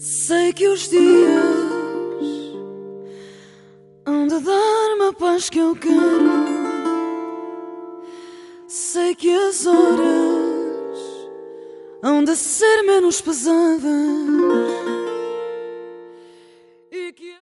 Sei que os dias hão de dar-me a paz que eu quero. Sei que as horas hão de ser menos pesadas.